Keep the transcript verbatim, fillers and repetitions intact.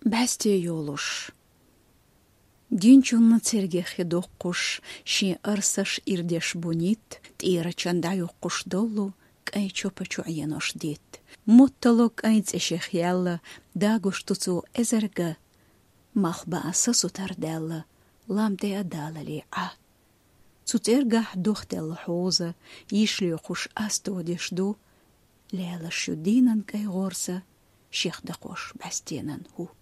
Бәсте йолуш. Динчунна цергех едоққуш, ши арсаш ирдеш бунит, тира чанда йоққуш долу, кай чопа чуайенош дит. Мутталок айц эшех ялла, дагуш туцу эзерга, махба аса сутарделла, ламде адала ли а. Цуцергах духтел хоза, ишлю хуш астодеш ду, лела шудинан кай горса, шех дақош бастенан ху.